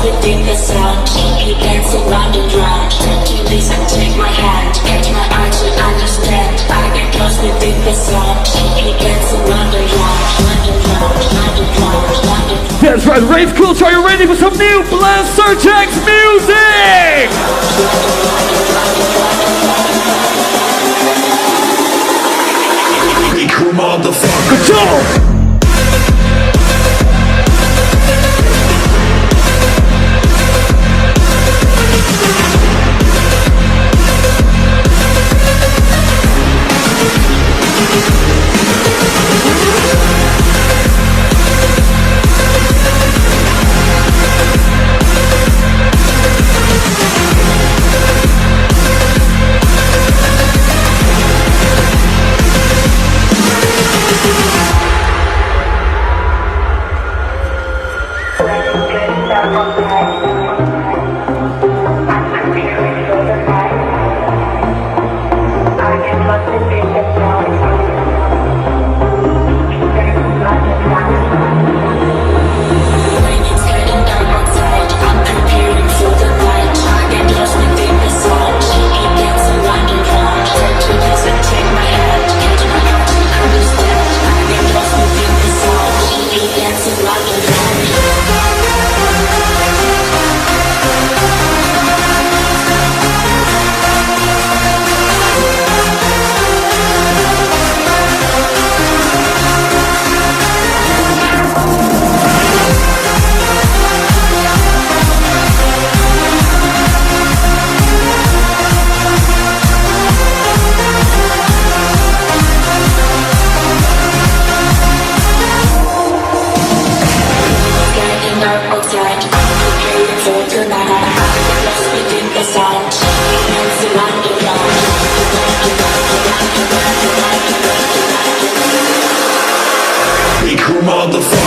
within the sound. You dance around and round. To listen, take my hand. Catch my eye to understand. I get lost within the sound. You dance around and round. Round and round, round and round, round and round. That's right, rave culture, are you ready for some new Blaster Jacks music? Good job! Motherfucker.